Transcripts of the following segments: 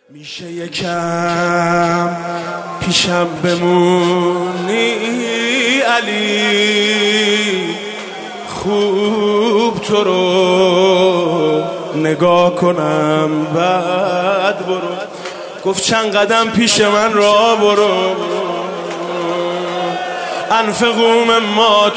میشه یکم پیشم بمونی علی، خوب تو رو نگاه کنم بعد برو. گفت چند قدم پیش من را برو، انفقوا مما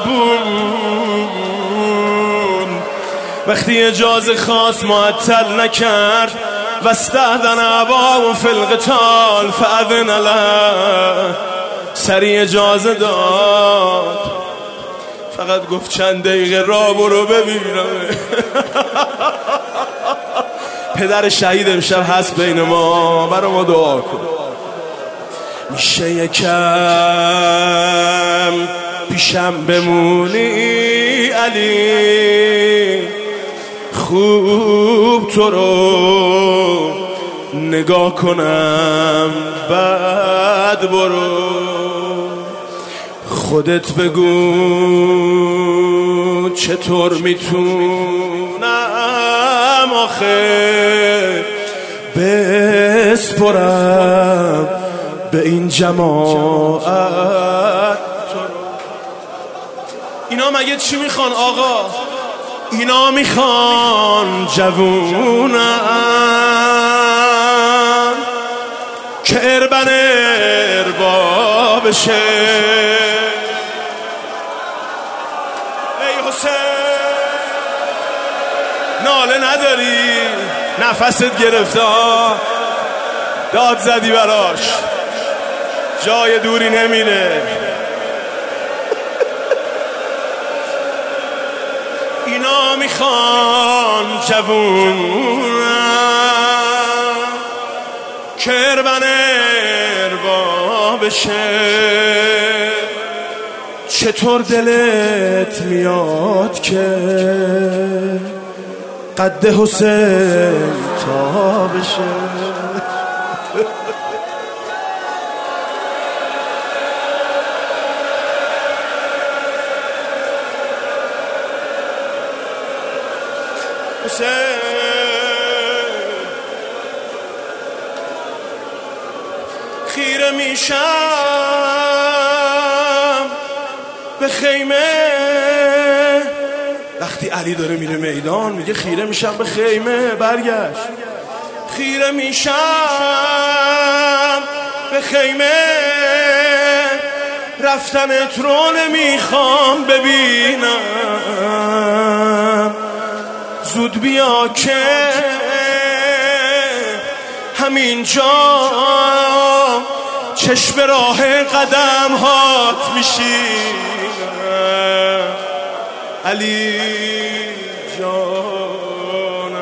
تحبون. وقتی اجازه خواست معطل نکرد، واستأذن اباه فی القتال فأذن له، سریع اجازه داد، فقط گفت چند دقیقه راه برو ببینم. پدر شهید امشب هست بین ما، برای ما دعا کن. میشه یکم پیشم بمونی علی، خوب تو رو نگاه کنم بعد برو. خودت بگو چطور میتونم آخه بسپرم به این جماعت. اینا مگه چی میخوان آقا؟ اینا میخوان جوونم که اربن اربا بشه. ای حسین ناله نداری؟ نفست گرفته، داد زدی براش، جای دوری نمیره. اینا میخوان جوونم که اربن اربا بشه. چطور دلت میاد که قد حسین تا بشه؟ حسین خیره میشم به خیمه، وقتی علی داره میره میدان میگه خیره میشم به خیمه. برگشت خیره میشم به خیمه، رفتنت رو نمیخوام ببینم، زود بیا که همینجا چشم راه قدم هات میشی علی جانم.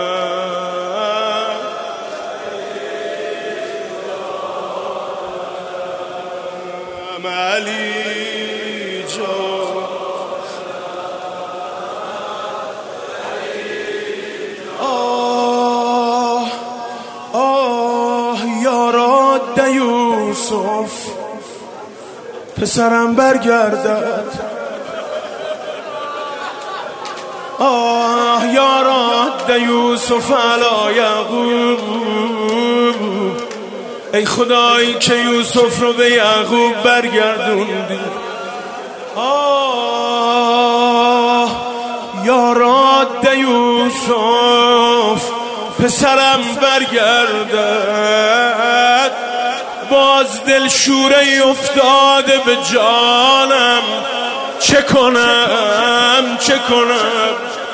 علی جان یوسف پسرم برگردد. آه یا رد یوسف علی یعقوب، ای خدایی که یوسف رو به یعقوب برگردوندی. آه یا رد یوسف پسرم برگردد. باز دل شوره افتاده به جانم، چه کنم چه کنم؟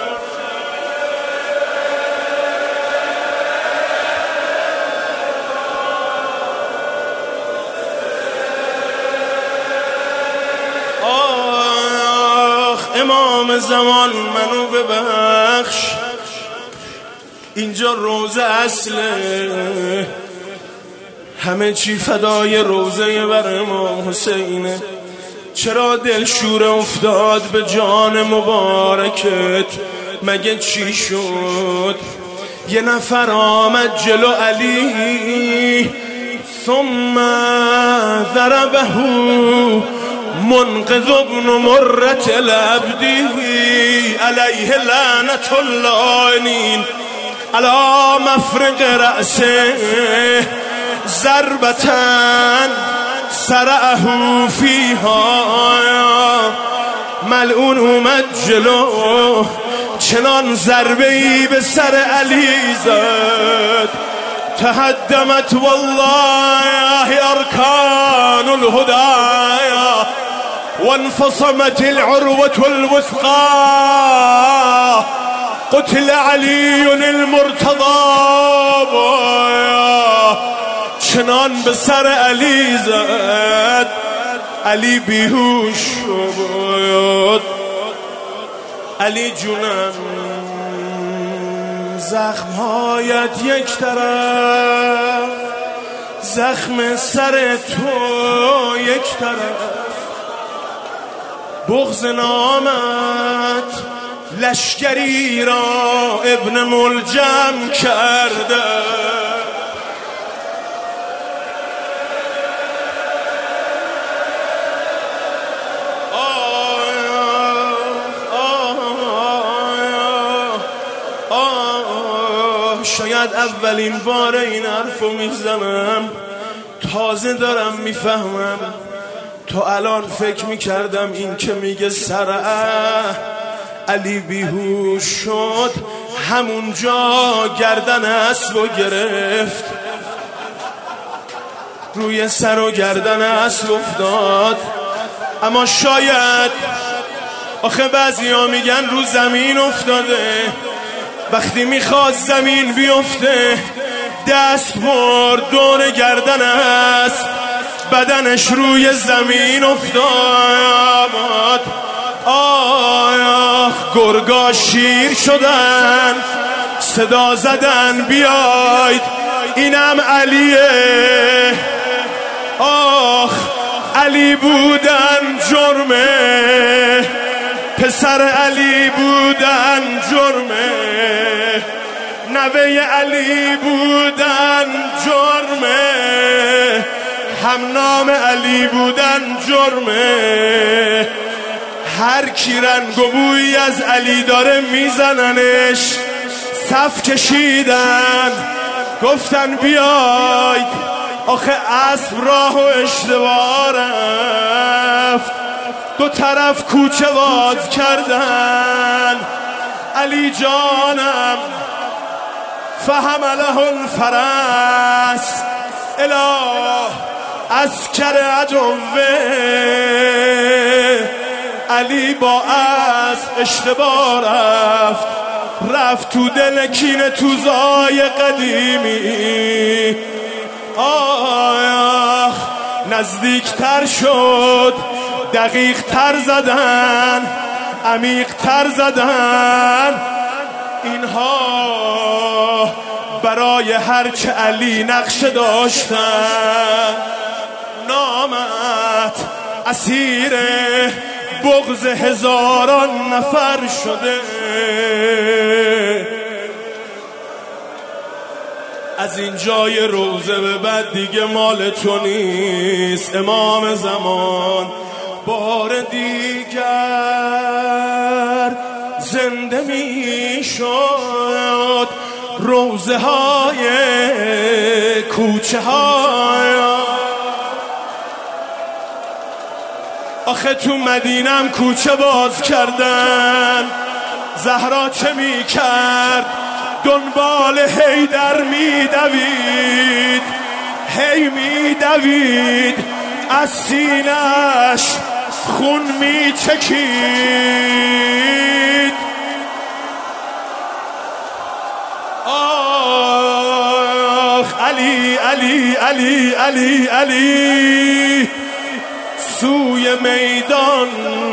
آخ امام زمان منو ببخش، اینجا روزه اصله، همه چی فدای روزه بر امام حسینه. چرا دل شوره افتاد به جان مبارکت؟ مگه چی شد؟ یه نفر آمد جلو علی، ثم ضربه منقذ ابن مرة العبدی علیه لعنت اللعنین. علی مفرق رأسه ضربتن سرعه فیها، ملعون اومد جلو چنان ضربه‌ای به سر علی زد، تهدمت والله ارکان الهدى وانفصمت العروة الوثقى، قتل علی المرتضى. چنان به سر علی زد علی بیهوش شد. علی جونم زخمهایت یک طرف، زخم سر تو یک طرف، بغض نامت لشکری را ابن ملجم کرده. شاید اولین بار این حرفو میزنم، تازه دارم میفهمم. تو الان فکر میکردم این که میگه سرعه علی بیهوش شد همونجا گردن اسبو گرفت، روی سر و گردن اسب افتاد. اما شاید آخه بعضیا میگن رو زمین افتاده، وقتی میخواد زمین بیفته دست برد دور گردن اسب، بدنش روی زمین افتاد. آه گرگا شیر شدن، صدا زدن بیاید اینم علیه. آخ علی بودن جرمه، پسر علی بودن جرمه، نوه علی بودن جرمه، هم نام علی بودن جرمه. هر کی رنگ و بویی از علی داره میزننش. صف کشیدن گفتن بیاید، آخه اسب راه و اشتباه رفت، دو طرف کوچه باز کردن. علی جانم فحمله الفرس اله عسکر عدوه. علی با اسب اشتباه رفت تو دل کینه توزای قدیمی. آه نزدیکتر شد، دقیق تر زدن، عمیق تر زدن. اینها برای هرچه علی نقشه داشتن. نامت اسیر بغض هزاران نفر شده. از این جای روزه به بعد دیگه مال تو نیست امام زمان. بار دیگر زنده می شد روزه های کوچه های. آخه تو مدینم کوچه باز کردن. زهرا چه می کرد؟ دنبال حیدر می دوید، هی می دوید، از سینش خون می چکید. آخ علی علی علی علی علی، سوی میدان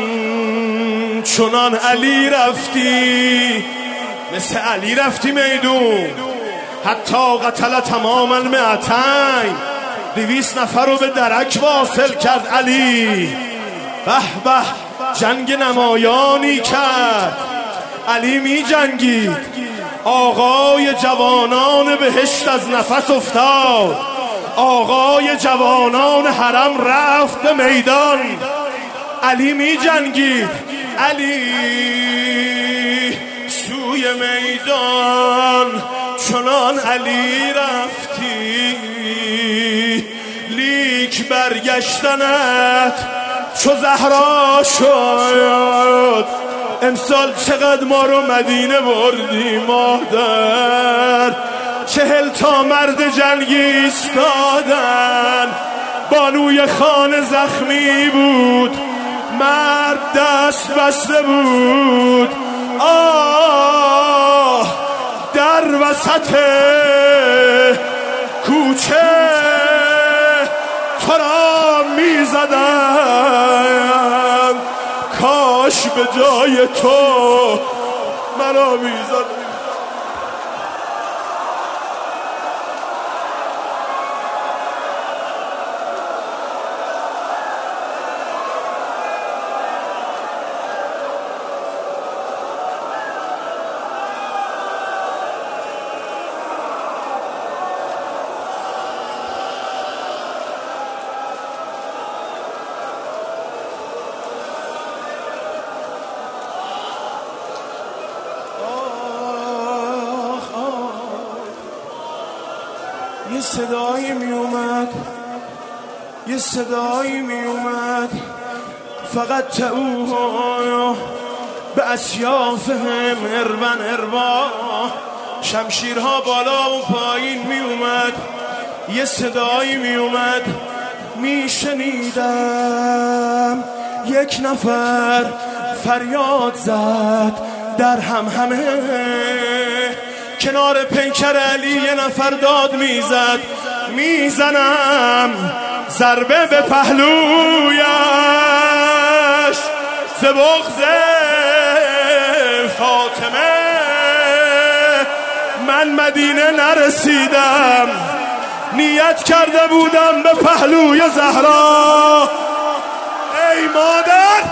چنان علی رفتی، مثل علی رفتی میدون. حتی قتل تمام المئتین، 200 نفر رو به درک واصل کرد علی. به به جنگ نمایانی کرد علی، می جنگید. آقای جوانان بهشت از نفس افتاد، آقای جوانان حرم رفت به میدان. علی می جنگید. علی سوی میدان چنان علی رفتی، لیک برگشتنت چو زهرا شد. امسال چقدر ما رو مدینه بردی مادر، 40 تا مرد جنگی ایستادن، بانوی خانه زخمی بود، مرد دست بسته بود. آه در وسط کوچه تو را می زدن، کاش به جای تو مرا می زدن. یه صدایی می اومد، یه صدایی می اومد، فقط تاوها به اسیافهم اربن اربا، شمشیرها بالا و پایین می اومد. یه صدایی می اومد، می شنیدم یک نفر فریاد زد در همه، کنار پیکر علی یه نفر داد میزد، میزنم ضربه به پهلویش ز بغض فاطمه، من مدینه نرسیدم، نیت کرده بودم به پهلوی زهرا. ای مادر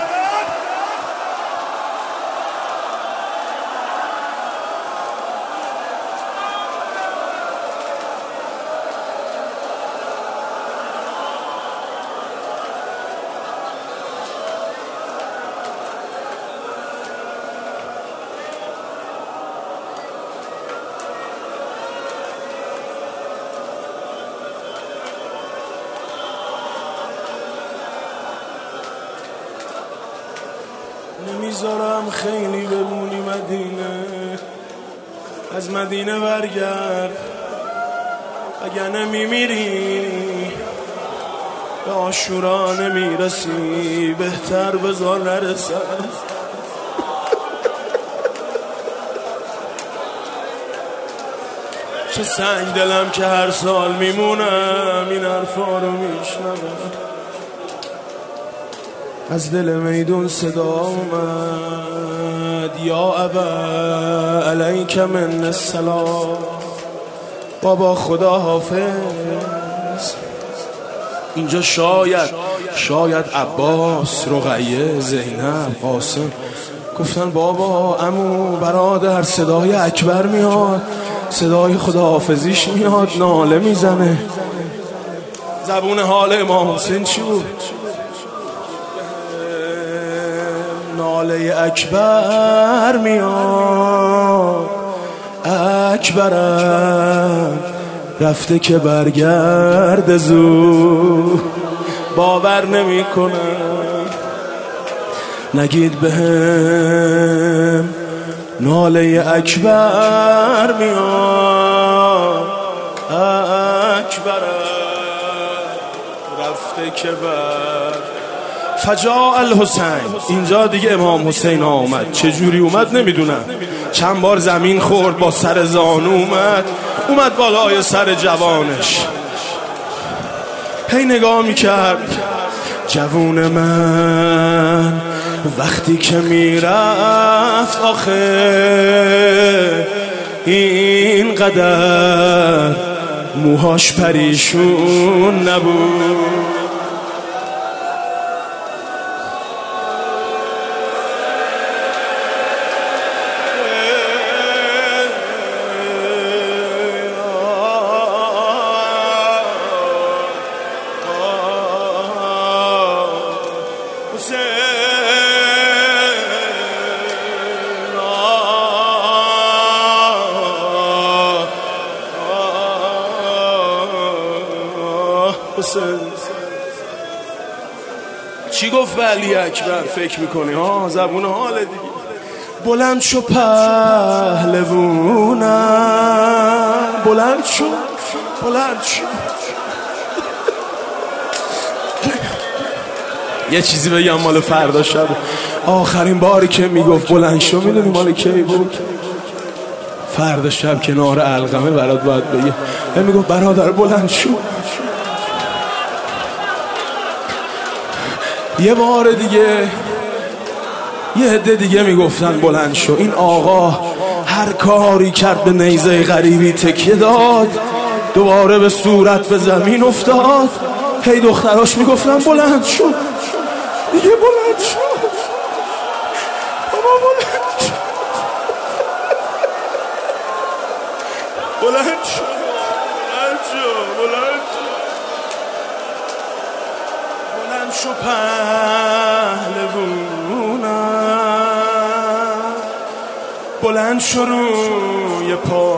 نمیذارم خیلی بمونی مدینه، از مدینه برگرد، اگر نمیمیری به عاشورا نمیرسی، بهتر بذار نرسن. چه سنگ دلم که هر سال میمونم این حرفا رو میشنوم. از دل میدون صدا اومد یا ابا علیک من السلام، بابا خدا حافظ. اینجا شاید عباس، رقیه، زینب، قاسم گفتن بابا عمو برادر صدای اکبر میاد، صدای خداحافظیش میاد، ناله میزنه. زبون حال امام حسین چی بود؟ ناله اکبر میاد، اکبرم رفته که برگرد زود، باور نمی کنم نگید بهم ناله اکبر میاد، اکبرم رفته که فجاء الحسین. اینجا دیگه امام حسین آمد، چجوری اومد نمیدونم، چند بار زمین خورد، با سر زانو اومد بالای سر جوانش، هی نگاه میکرد جوون من وقتی که میرفت، آخه اینقدر موهاش پریشون نبود. حسین. چی گفت به علی اکبر فکر میکنی؟ ها زبون حال دیگه. بلند شو پهلوونم، بلند شو، بلند شو. یه چیزی بگم مال فردا شب، آخرین باری که میگفت بلند شو میدونی مال کی بود؟ فردا شب کنار علقمه برات باید بگه، میگفت برادر بلند شو. یه بار دیگه یه عده دیگه میگفتن بلند شو. این آقا هر کاری کرد به نیزه غریبی تکیه داد، دوباره به صورت به زمین افتاد. هی دختراش میگفتن بلند شو دیگه، بلند شو بابا، بلند شو، بلند شو، بلند شو، بلند شو، بلند شو پهلوونم، بلند شو روی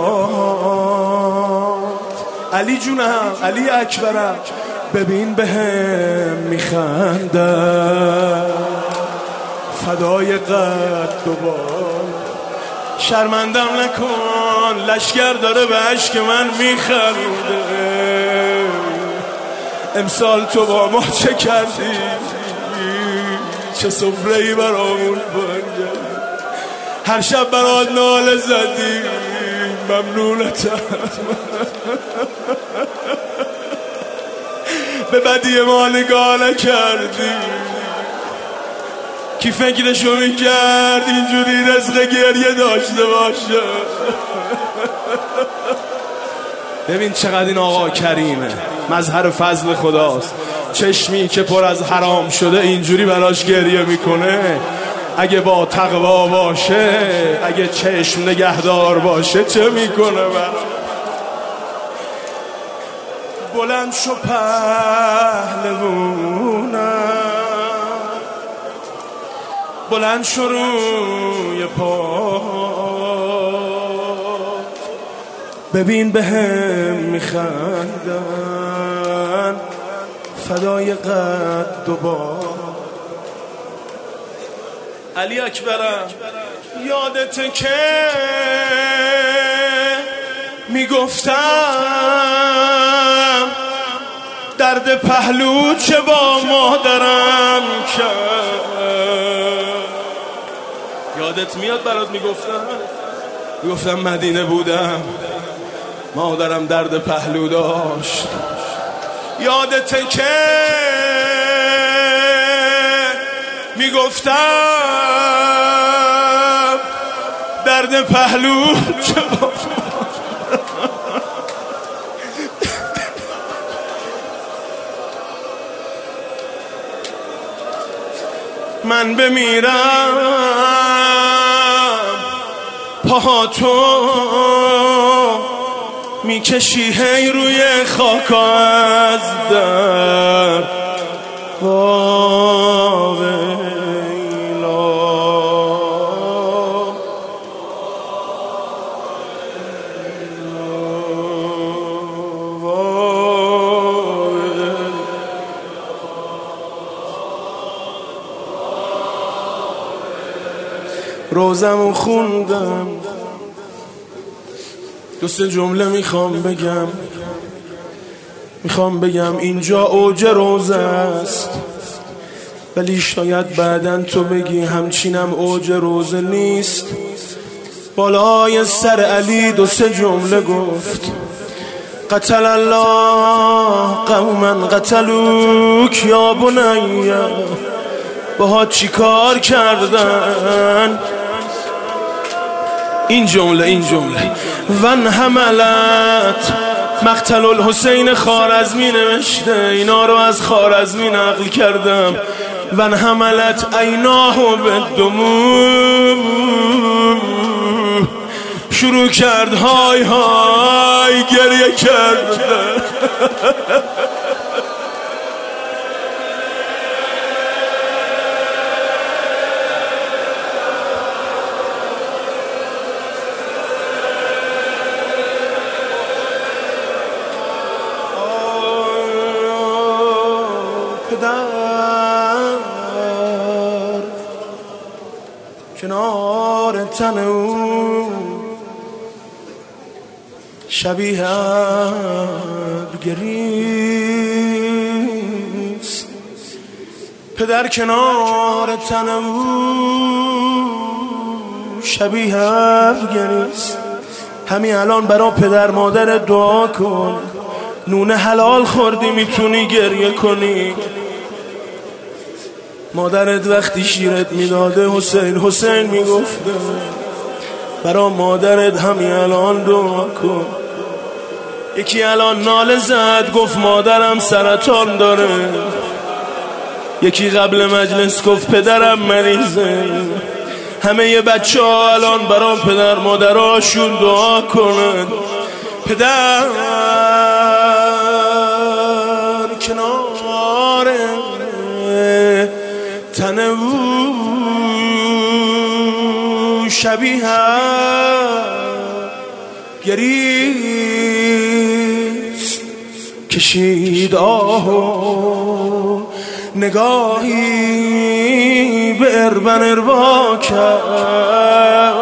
پات. علی جونم، علی اکبرم، ببین بهم میخنده، فدای قد و بال. شرمندم نکن، لشگر داره به عشق من میخنده. امسال تو با ما چه کردی؟ چه سفره‌ای برامون بردی؟ هر شب برات ناله زدی، ممنونتم. به بدی ما نگاه نکردی. کی فکرشو میکرد اینجوری رزق گریه داشته باشه؟ ببین چقدر این آقا کریمه، مظهر فضل خداست. چشمی که پر از حرام شده اینجوری براش گریه میکنه. اگه با تقوا باشه، اگه چشم نگهدار باشه، چه میکنه براش؟ بلند شو پهلوونم، بلند شو روی پات. ببین بهم میخندن، فدای قد و بال. علی اکبرم، یادته که میگفتم درد پهلو چه با مادرم کرد؟ یادت میاد برات میگفتم مدینه بودم، مادرم درد پهلو داشت. یادته که میگفتم درد پهلو چه با من بمیرم پاهاتو میکشی هی روی خاک از در. روزمو خوندم، دو سه جمله میخوام بگم اینجا اوج روزه است، ولی شاید بعدن تو بگی همچینم اوج روزه نیست. بالای سر علی دو سه جمله گفت، قتل الله قوما قتلوک یا بنی، باها چی کار کردن؟ این جمله ون حملت مقتل الحسین خوارزمی نوشته، اینا رو از خوارزمی نقل کردم. ون حملت عیناه بالدموع، شروع کرد های های گریه کرد. پدر کنار تن او شبیه گریست. پدر کنار تن او شبیه گریست. همین الان برا پدر مادر دعا کن. نون حلال خوردی میتونی گریه کنی. مادرت وقتی شیرت میداده حسین حسین میگفته. برا مادرت همین الان دعا کن. یکی الان ناله زد گفت مادرم سرطان داره. یکی قبل مجلس گفت پدرم مریضه. همه ی بچه ها الان برا پدر مادراشون دعا کنن. پدر کنار تن او شبیه گریست. کشید آه و نگاهی به اربن اربا کرد.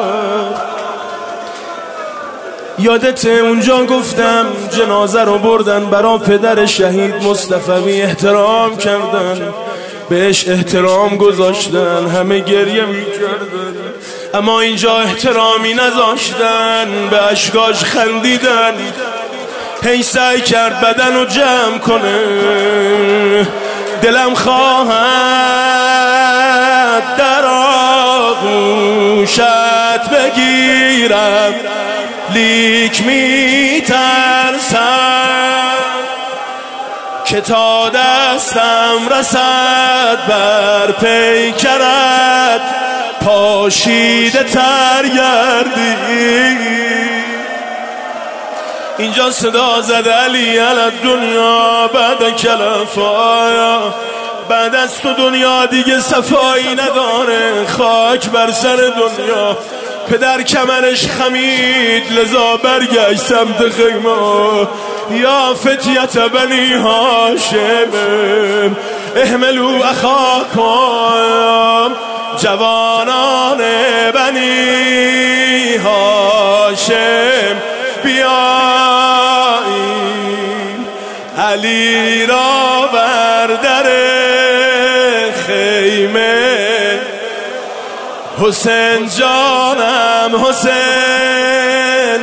یادت اونجا گفتم جنازه رو بردن برا پدر شهید مصطفی احترام کردن. بهش احترام گذاشتن. همه گریه میکردن اما اینجا احترامی نذاشتن. به اشکاش خندیدن. هی سعی کرد بدن رو جمع کنه. دلم خواهد در آغوشت بگیرم لیک میترسم که تا دستم رسد بر پیکرت پاشیده تر گردی. اینجا صدا زد علی علی دنیا بعد کلفایا. بعد از تو دنیا دیگه صفایی نداره. خاک بر سر دنیا. پدر کمرش خمید لذا برگشت سمت خیمه. یا فتیت بنی هاشم احملوا اخاکم. جوانان بنی هاشم بیایید علی را بر در خیمه. حسین جانم حسین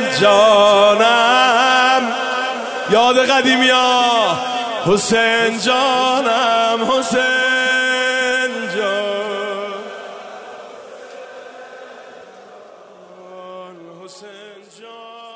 جانم یاد قدیمی ها. حسین جانم حسین جان حسین جان.